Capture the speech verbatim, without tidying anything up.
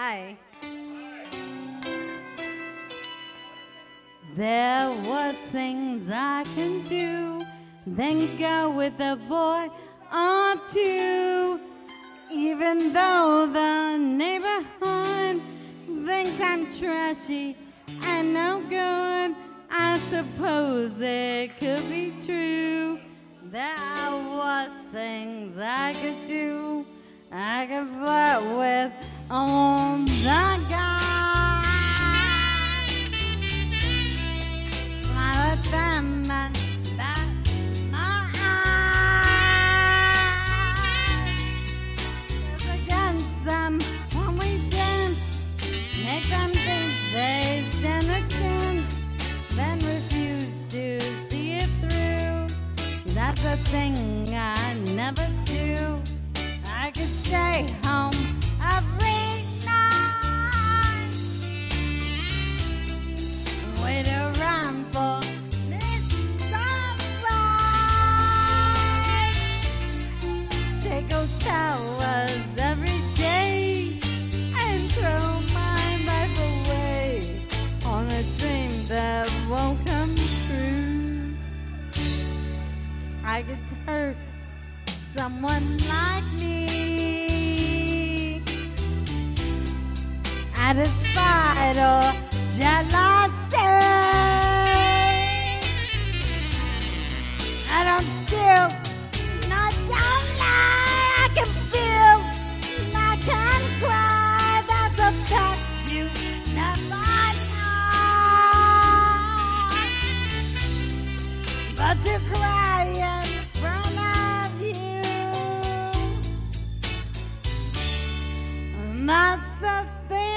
Hi. There was things I can do, then go with a boy or two. Even though the neighborhood thinks I'm trashy and no good, I suppose it could be true. There was things I could do. I could flirt with all the guys. Smile at them and bat my eyes. Press against them when we dance. Make them think they stand a chance. Then refuse to see it through. That's a thing I never do. I could stay home every night, wait around for this sunrise, take hotels every day, and throw my life away on a dream that won't come true. I could hurt someone like me, satisfied or jealousy. And I'm still not down lie. I can feel, and I can cry. That's a fact you never know. But to cry in front of you, and that's the thing